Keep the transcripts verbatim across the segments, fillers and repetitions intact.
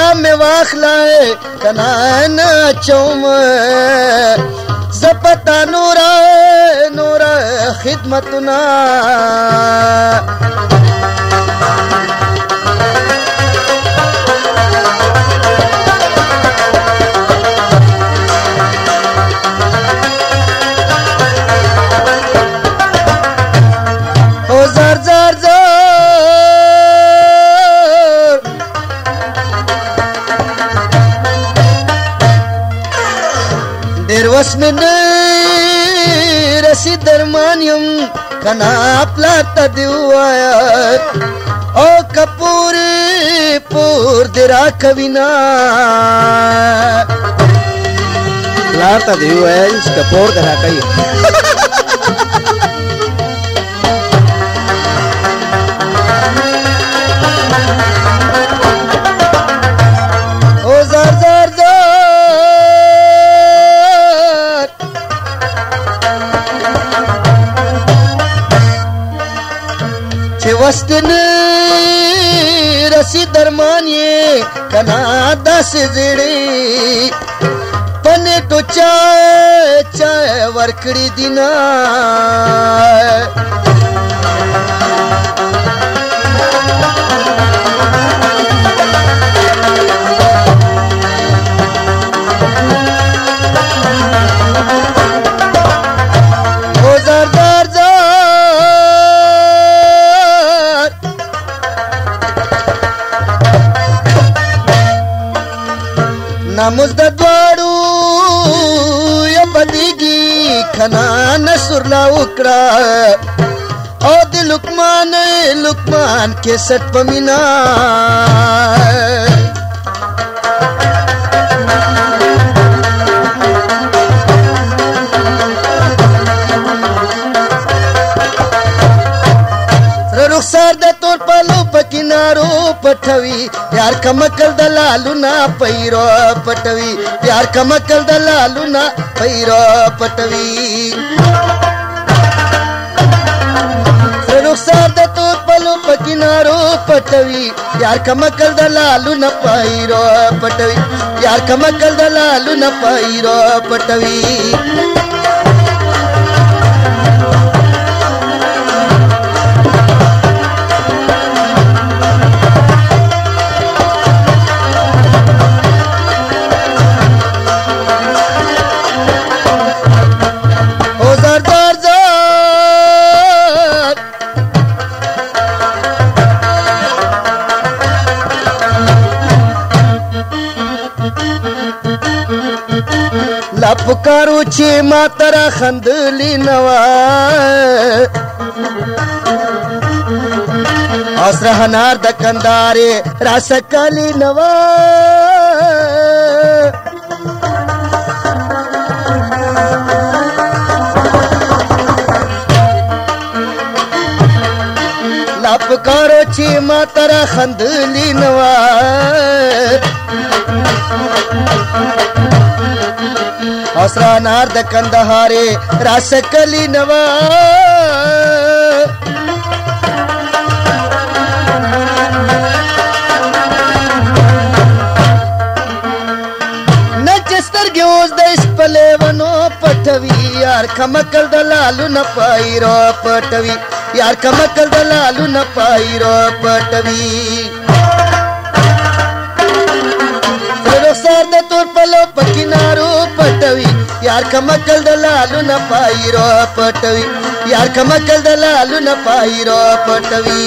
में वाखलाए कनान चौम जपता नूरा नूरा खिदमतुना देरवस में रसी दरमानियम कना प्लाता दिवाया ओ कपूरी पूर दिरा कविना प्लाता दिवाया इस कपूर करा कई ओ जार जार जार वस्तन रसी दरमान ये कनादा से जड़े पने तो चाय चाय वरकड़ी दिना नामुज़ द्वाड़ू या बदीगी खना नसुरला उकड़ा ओ दि लुकमान लुकमान के सट पमिना रुखसार द तोर पलो पकिनारो पठवी प्यार कमकल दलालू ना पैरो पटवी प्यार कमकल दलालू ना पैरो पटवी रुखसार द तोर पलो पकिनारो पटवी प्यार कमकल दलालू ना पैरो पटवी प्यार कमकल दलालू ना पैरो पटवी लपकारू ची मातरा खंदली नवा असरहनार दकंदारे रासकली नवा लपकारू ची मातरा खंदली नवा असरा नार द कंदहारे रासकली नवा नचस्तर ग्योज द इस पले वनो पटवी यार कमकल दलालू न पाईरो पटवी यार कमकल दलालू न पाईरो पटवी सर द तोर पलो पकिनारो पटवी यार कमकल दलालू न पाईरो पटवी यार कमकल दलालू न पाईरो पटवी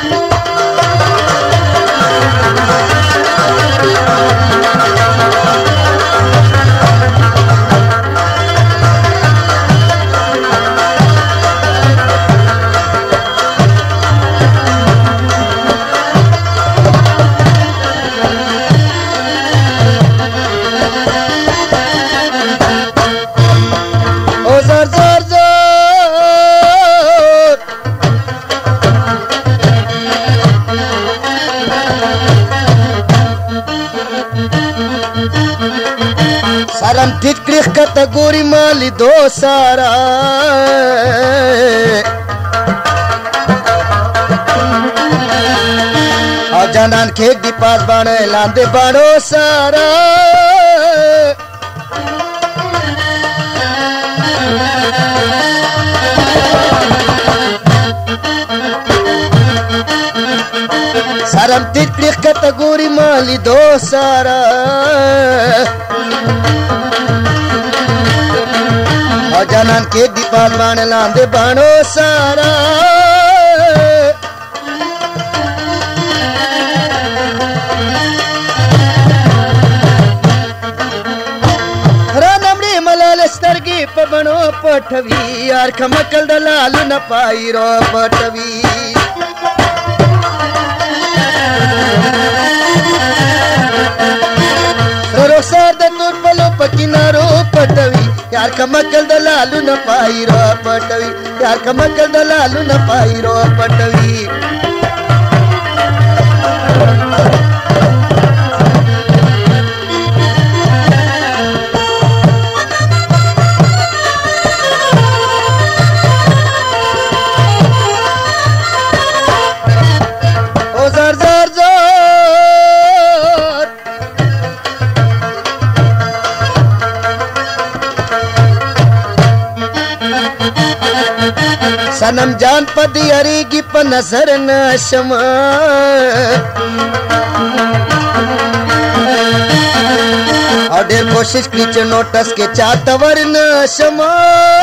Saram tikrik kategori mali dosara جانان کھیک دی پاس بانے لاندے باڑو سارا سارم تکلیخ کتگوری مالی دو سارا او جانان کھیک دی پاس بانے لاندے باڑو سارا سترګې په بڼو پټوي یار کمکل د لالو نه پایرو پټوي رخسار د تور پلو په کینارو پټوي یار کمکل د لالو نه پایرو پټوي یار کمکل د لالو نه پایرو پټوي सनम जान पदी अरेगी प नजर न शमा और ढेर कोशिश की च नोटस के चातवर न शमा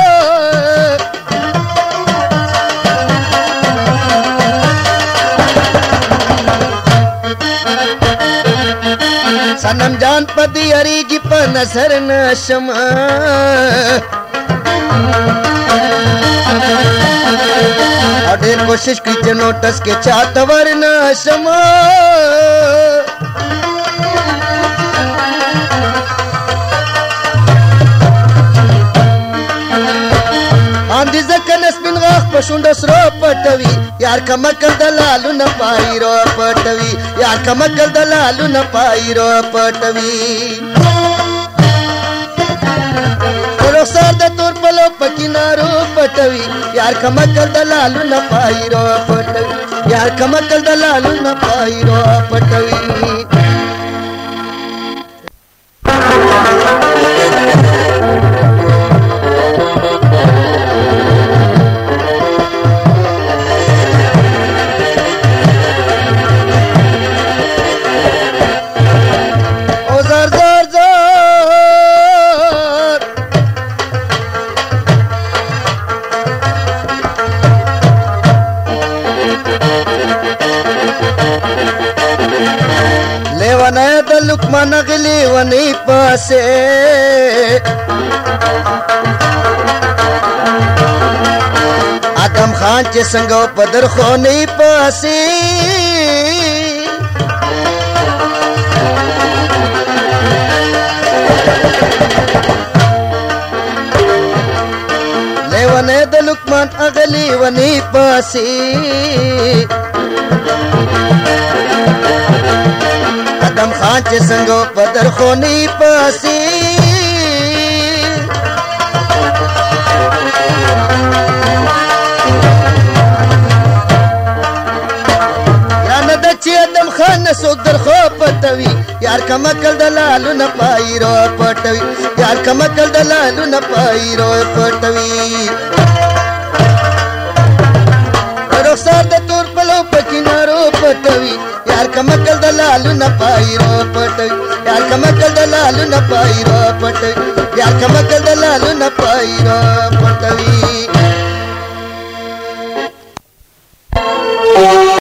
सनम जान पदी अरेगी प नजर न शमा ढेर कोशिश की च नोटस के चातवर न शमा आंधी जकन स्पिन गाख पशुंड सरो पटवी यार कमकल दलालू न पाईरो पटवी यार कमकल दलालू न पाईरो पटवी रखसार द तोर पलो पकिनारो पटवी यार कमकल दलालू न पाईरो पटवी यार कमकल दलालू न पाईरो पटवी लुकमान गली वनी पासे आदम खान चे संगो पदर खोनी पासे लेवने द लुकमान अगली वनी पासे आदम खान चे संगो पदर खोनी पासी यान दची आदम खान सोक दर खो पटवी यार कमकल दलालू न पाईरो पटवी यार कमकल दलालू न पाईरो पटवी रखसार द तोर पलो पकिनारो पटवी यार कमकल दलालू न पाईरो